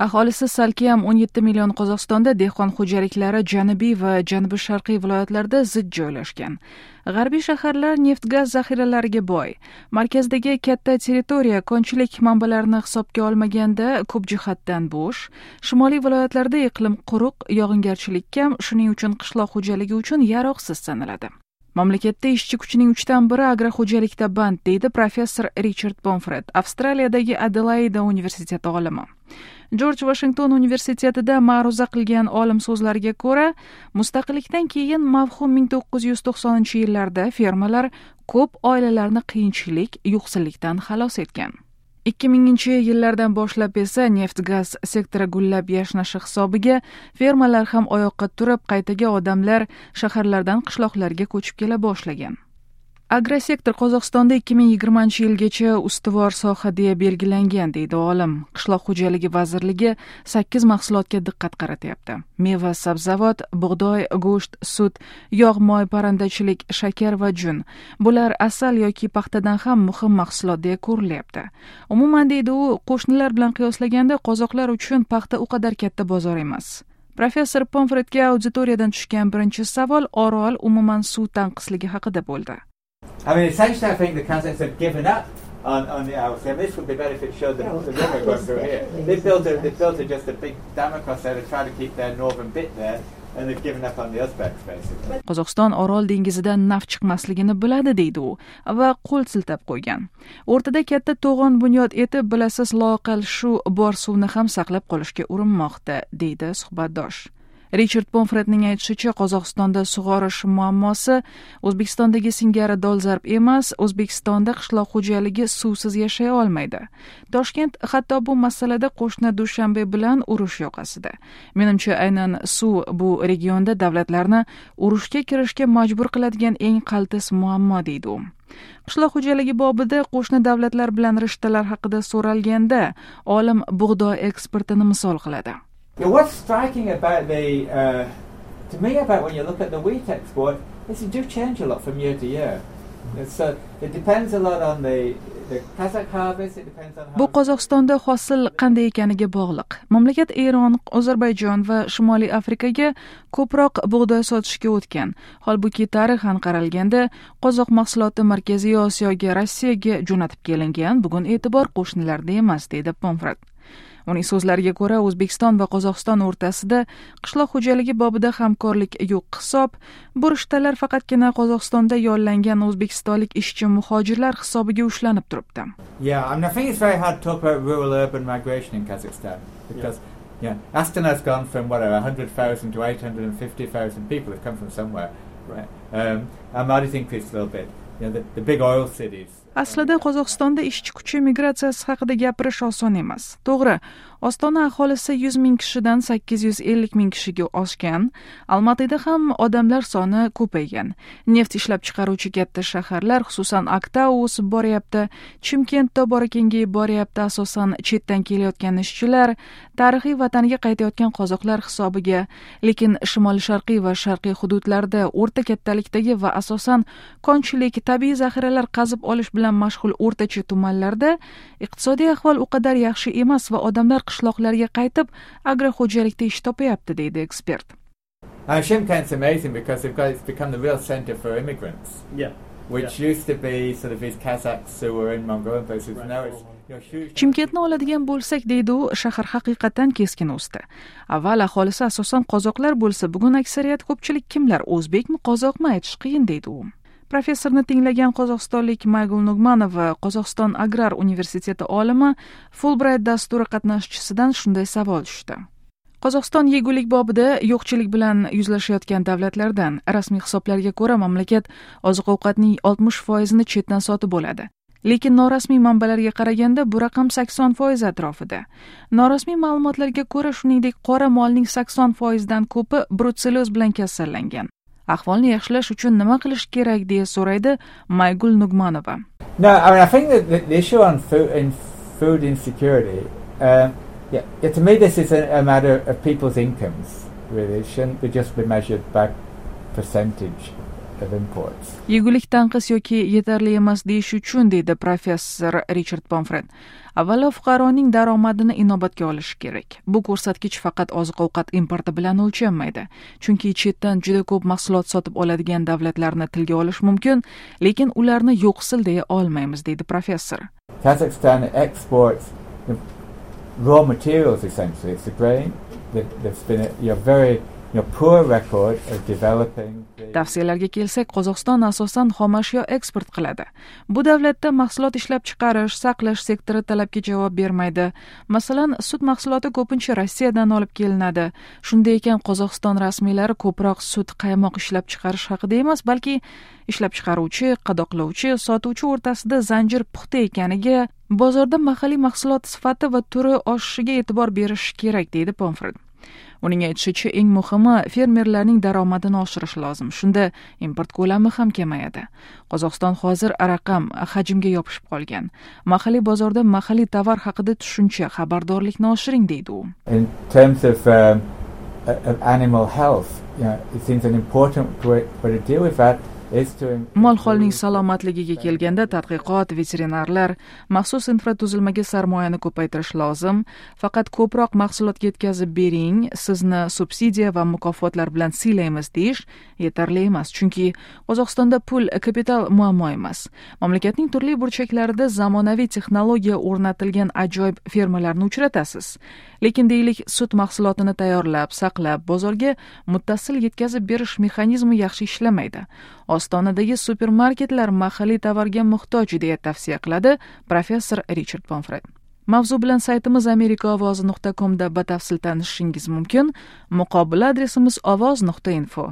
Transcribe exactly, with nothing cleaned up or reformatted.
Aholisi salkiyam o'n yetti million Qozog'istonda dehqon xo'jaliklari janubiy va janubi-sharqiy viloyatlarda zich joylashgan. G'arbiy shaharlar neft-gaz zaxiralariga boy. Markazdagi katta territoriya konchilik manbalarini hisobga olmaganda ko'p jihatdan bo'sh. Shimoliy viloyatlarda iqlim quruq, yog'ingarchilik kam, shuning uchun qishloq xo'jaligi uchun yaroqsiz sanaladi. Mamlakatda ishchi kuchining uchdan biri agroxo'jalikda band, deydi professor Richard Pomfret, Avstraliyadagi Adelaida universiteti olimi. George Washington universitetida ma'ruza qilgan olim so'zlariga ko'ra, mustaqillikdan keyin mavhum ming to'qqiz yuz to'qsoninchi yillarda fermalar ko'p oilalarni qiyinchilik, yo'qsillikdan xalos etgan. ikki minginchi yillardan boshlab esa neft-gaz sektori gullab yashnashi hisobiga fermalar ham oyoqqa turib, qaytaga odamlar shaharlardan qishloqlarga ko'chib kela boshlagan. Agrosektor Qozog'istonda ikki ming yigirmanchi yilgacha ustuvor soha deya belgilangan, deydi olim. Qishloq xo'jaligi vazirligi sakkiz mahsulotga diqqat qaratyapti. Meva, sabzavot, bug'doy, go'sht, sut, yog', moy, parrandachilik, shakar va jun. Bular asal yoki paxtadan ham muhim mahsulot deya ko'rilyapti. Umuman, deydi u, qo'shnilar bilan qiyoslaganda qozoqlar uchun paxta u qadar katta bozor emas. Professor Pomfretga auditoriyadan tushgan birinchi savol Orol umuman suv tanqisligi haqida bo'ldi. I mean, essentially, I think the Kazakhs have given up on, on the Alps. I mean, this would be better if it showed the, no, the river going through here. They built, a, they built a, just a big dam across there to try to keep their northern bit there, and they've given up on the Uzbeks, basically. Qozog'iston Orol dengizidan naf chiqmasligini biladi, deydi u, va qo'l siltab qo'ygan. O'rtada katta to'g'on bunyod etib, bilasiz loaqal shu bor suvni ham saqlab qolishga urinmoqda, deydi suhbatdosh. Richard Pomfretning aytishicha, Qozog'istonda sug'orish muammosi O'zbekistondagi singari dolzarb emas, O'zbekistonda qishloq xo'jaligi suvsiz yashay olmaydi. Toshkent hatto bu masalada qo'shni Dushanbe bilan urush yoqasida. Menimcha, aynan suv bu regionda davlatlarni urushga kirishga majbur qiladigan eng qaltis muammo, deydi u. Qishloq xo'jaligi bobida qo'shni davlatlar bilan rishtalar haqida so'ralganda, olim bug'doy eksportini misol qiladi. Yeah, what's striking about the, uh, to me, about when you look at the wheat export, is it do change a lot from year to year. It's, uh, it depends a lot on the, the Kazakh harvest, it depends on how... Bu Qozog'istonda hosil qanday ekaniga bog'liq. Mamlakat Eron, Ozarbayjon va Shimoliy Afrikaga ko'proq bug'doy sotishga o'tgan. Holbuki tarixan qaralganda, qozoq mahsuloti Markaziy Osiyoga, Rossiyaga jo'natib kelingan, bugun e'tibor qo'shnilarda emas, deydi Pomfret. Uning so'zlariga ko'ra, O'zbekiston va Qozog'iston o'rtasida qishloq xo'jaligi bobida hamkorlik yo'q hisob. Bu rishtalar faqatgina Qozog'istonda yollangan o'zbekistonlik ishchi muhojirlar hisobiga ushlanib turibdi. Yeah, I mean, I think it's very hard to talk about rural-urban migration in Kazakhstan because yeah, yeah Astana has gone from whatever one hundred thousand to eight hundred fifty thousand people have come from somewhere, right? Um, Almaty increased a little bit. You know, the, the big oil cities. Aslida Qozog'istonda ishchi kuchi migratsiyasi haqida gapirish oson emas. To'g'ri, Ostona aholisi yuz ming kishidan sakkiz yuz ellik ming kishiga oshgan. Almatida ham odamlar soni ko'paygan. Neft ishlab chiqaruvchi katta shaharlar, xususan Aktau o'sib boryapti. Chimkent tobora kengayib boryapti, asosan chetdan kelayotgan ishchilar, tarixiy vataniga qaytayotgan qozoqlar hisobiga. Lekin shimoli-sharqiy va sharqiy hududlarda o'rta kattalikdagi va asosan konchilik, tabiiy zaxiralar qazib olish bilan mashg'ul o'rtacha tumanlarda iqtisodiy ahvol u qadar yaxshi emas va odamlar qishloqlarga qaytib agroxo'jalikda ish topayapti, deydi ekspert. Uh, Shymkent's amazing because they've got, it's become the real center for immigrants. Yeah. Which yeah. used to be sort of these Kazakhs who were in Mongolia places. Right. Now it's you know, huge. Chimkentni oladigan bo'lsak, deydi u, shahar haqiqatan keskin o'sdi. Avval aholisi asosan qozoqlar bo'lsa, bugun aksariyat ko'pchilik kimlar? O'zbekmi, qozoqmi aytish qiyin, deydi u. Professorni tinglagan qozog'istonlik Maygul Nugmanova, Qozog'iston Agrar universiteti olimi, Fulbright dasturi qatnashchisidan shunday savol tushdi. Qozog'iston yegulik bobida yo'qchilik bilan yuzlashayotgan davlatlardan. Rasmiy hisoblarga ko'ra, mamlakat oziq-ovqatning oltmish foizini chetdan sotib oladi. Lekin norasmiy manbalarga qaraganda bu raqam sakson foiz atrofida. Norasmiy ma'lumotlarga ko'ra, shuningdek, qora molning sakson foizdan ko'pi brutselyoz bilan kasallangan. Ahvolni yaxshilash uchun nima qilish kerak deya so'raydi Maygul Nugmanova. No, I mean, I think that the, the issue on food, in food insecurity, um, yeah, yeah, to me this is a, a matter of people's incomes, really. It shouldn't be just be measured by percentage. of imports. Yegulik tanqis yoki yetarli emas deyish uchun, deydi professor Richard Pomfret. Avvalo fuqaroning daromadini inobatga olish kerak. Bu ko'rsatkich faqat oziq-ovqat importi bilan o'lchanmaydi. Chunki chetdan juda ko'p mahsulot sotib oladigan davlatlarni tilga olish mumkin, lekin ularni yo'qsil deya olmaymiz, deydi professor. Kazakhstan exports raw materials essentially. It's the grain. There's been a you know, very you know, poor record of developing. Tavsiyalarga kelsak, Qozog'iston asosan xomashyo eksport qiladi. Bu davlatda mahsulot ishlab chiqarish, saqlash sektori talabga javob bermaydi. Masalan, sut mahsuloti ko'pincha Rossiyadan olib kelinadi. Shunday ekan, Qozog'iston rasmiylari ko'proq sut, qaymoq ishlab chiqarish haqida emas, balki ishlab chiqaruvchi, qadoqlovchi, sotuvchi o'rtasida zanjir puxta ekaniga, bozorda mahalliy mahsulot sifati va turi oshishiga e'tibor berish kerak, deydi Pomfret. Uning aytishicha, eng muhimi fermerlarning daromadini oshirish lozim. Shunda import ko'lami ham kamayadi. Qozog'iston hozir raqam, hajmga yopishib qolgan. Mahalliy bozorda mahalliy tovar haqida tushuncha, xabardorlikni oshiring, deydi u. In terms of, um, of animal health, you know, it seems an important way to deal with that. Mol holning salomatligiga kelganda tadqiqot, veterinarlar, maxsus infratuzilmaga sarmoyani ko'paytirish lozim. Faqat ko'proq mahsulotga yetkazib bering, sizni subsidiya va mukofotlar bilan siylaymiz deyish yetarli emas, chunki Qozog'istonda pul, kapital muammo emas. Mamlakatning turli burchaklarida zamonaviy texnologiya o'rnatilgan ajoyib fermalarni uchratasiz. Lekin deylik, sut mahsulotini tayyorlab, saqlab, bozorga muttasil yetkazib berish mexanizmi yaxshi ishlamaydi. Ostonadagi supermarketlar mahalliy tovarga muhtoj, deya tavsiya qiladi professor Richard Pomfret. Mavzu bilan saytimiz amerika ovozi nuqta com da batafsil tanishishingiz mumkin. Muqobil adresimiz ovoz nuqta info.